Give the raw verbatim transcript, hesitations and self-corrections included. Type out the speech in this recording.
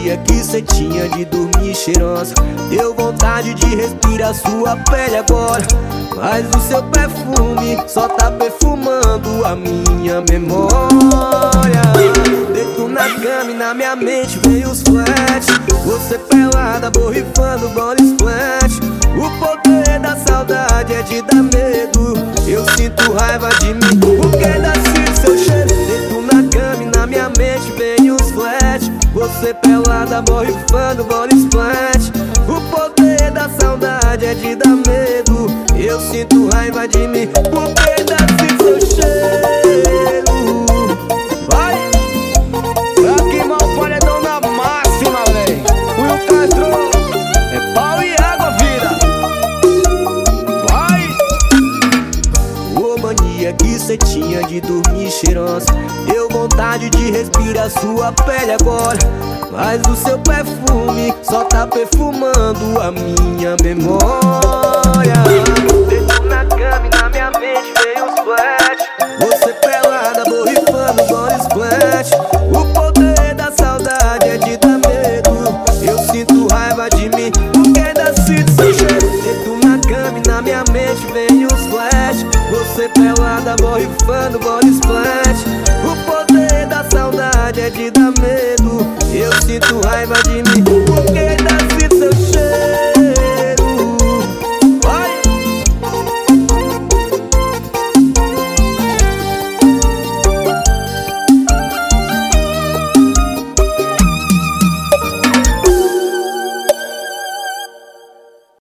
mania que cê tinha de dormir cheirosa. Deu vontade de respirar sua pele agora, mas o seu perfume só tá perfumando a minha memória. Deito na cama e na minha mente veio os flash. Você pelada, borrifando body splash. O poder da saudade é de dar medo. Eu sinto raiva de mim porque nasci seu cheiro. Deito na cama e na minha mente vem os flash. Você pelada, borrifando body splash. O poder da saudade é de dar medo. Eu sinto raiva de mim porque nasci seu cheiro. Vai! Pra queimar o paredão na máxima, véi. Will Castro é pau e água, vira. Vai! Ô mania que cê tinha de dormir cheirosa. Deu vontade de respirar sua pele agora, mas o seu perfume só tá perfumando a minha memória. Deito na cama e na minha mente veio os flash. Você pelada, borrifando body splash. O poder da saudade é de dar medo. Eu sinto raiva de mim porque nasci de seu cheiro. Deito na cama e na minha mente vem os flash. Você pelada, borrifando body splash. O poder da saudade é de dar medo. Eu sinto raiva de mim